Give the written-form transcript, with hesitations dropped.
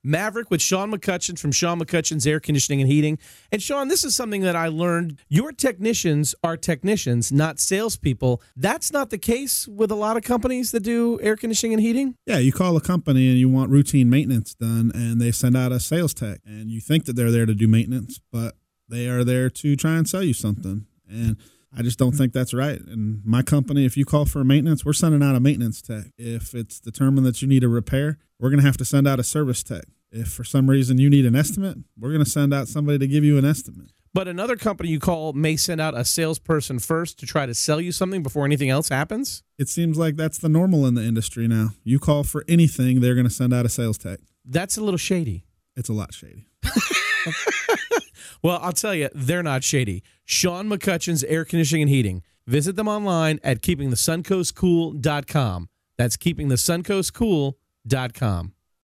Maverick with Sean McCutcheon from Sean McCutcheon's Air Conditioning and Heating. And Sean, this is something that I learned. Your technicians are technicians, not salespeople. That's not the case with a lot of companies that do air conditioning and heating. Yeah, you call a company and you want routine maintenance done, and they send out a sales tech, and you think that they're there to do maintenance, but they are there to try and sell you something. And I just don't think that's right. And my company, if you call for maintenance, we're sending out a maintenance tech. If it's determined that you need a repair, we're going to have to send out a service tech. If for some reason you need an estimate, we're going to send out somebody to give you an estimate. But another company you call may send out a salesperson first to try to sell you something before anything else happens? It seems like that's the normal in the industry now. You call for anything, they're going to send out a sales tech. That's a little shady. It's a lot shady. Well, I'll tell you, they're not shady. Sean McCutcheon's Air Conditioning and Heating. Visit them online at keepingthesuncoastcool.com. That's keepingthesuncoastcool.com.